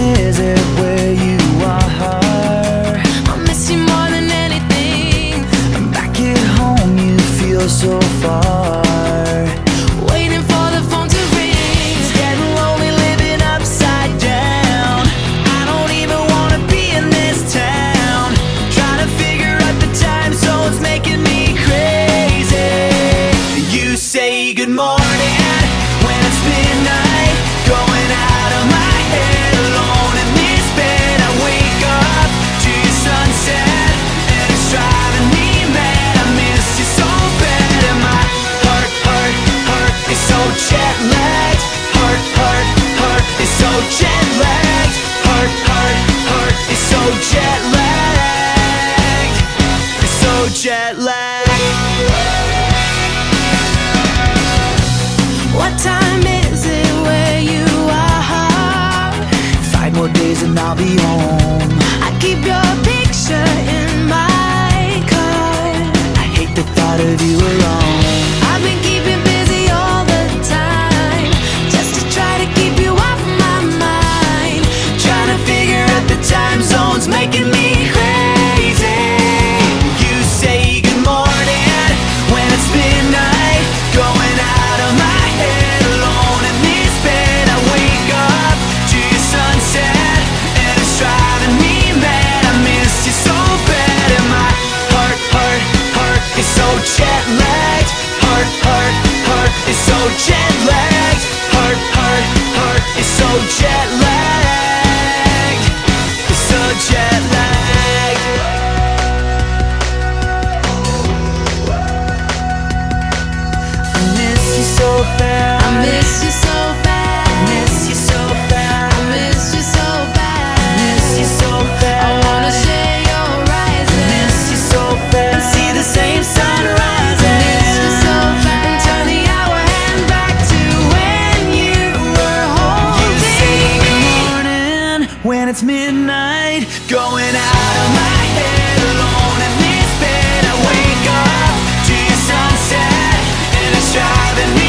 is it where you are? I miss you more than anything. Back at home you feel so far. Waiting for the phone to ring. It's getting lonely living upside down. I don't even wanna be in this town. Trying to figure out the time zones making me crazy. You say good morning when it's midnight, going out of my head alone in this bed. I wake up to your sunset and it's driving me mad. I miss you so bad and my heart is so jet lagged. Heart is so jet lagged. Heart is so jet lagged. It's so jet lagged. What time is it where you are? 5 more days and I'll be home. I keep your picture in my car. I hate the thought of you alone. I've been keeping busy all the time, just to try to keep you off my mind. Trying to figure out the time zones making me crazy. You say good morning when it's midnight, going out of my head alone in this bed. I wake up to your sunset and it's driving me mad. I miss you so bad and my heart is so jet lagged. Heart is so jet lagged. Heart is so jet lagged. It's so jet lagged. I miss you so bad. I miss you so bad. Miss you so bad. I miss you so bad. Miss you so bad. I wanna share your rising. Miss you so bad. And see the same sun rising. Miss you so bad. And turn the hour hand back to when you were holding You say good me. morning when it's midnight, going out of my head alone in this bed. I wake up to your sunset and it's driving me